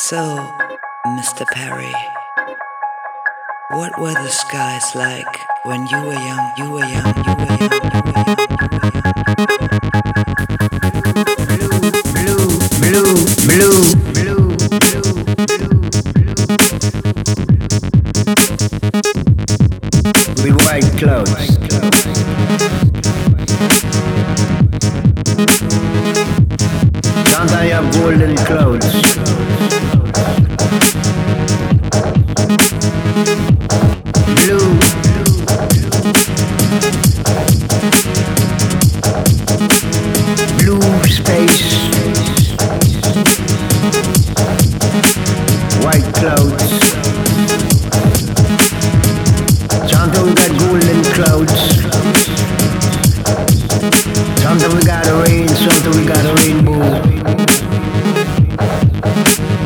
So, Mr. Perry, what were the skies like when you were young? You were young, you were young, you were young, you were young.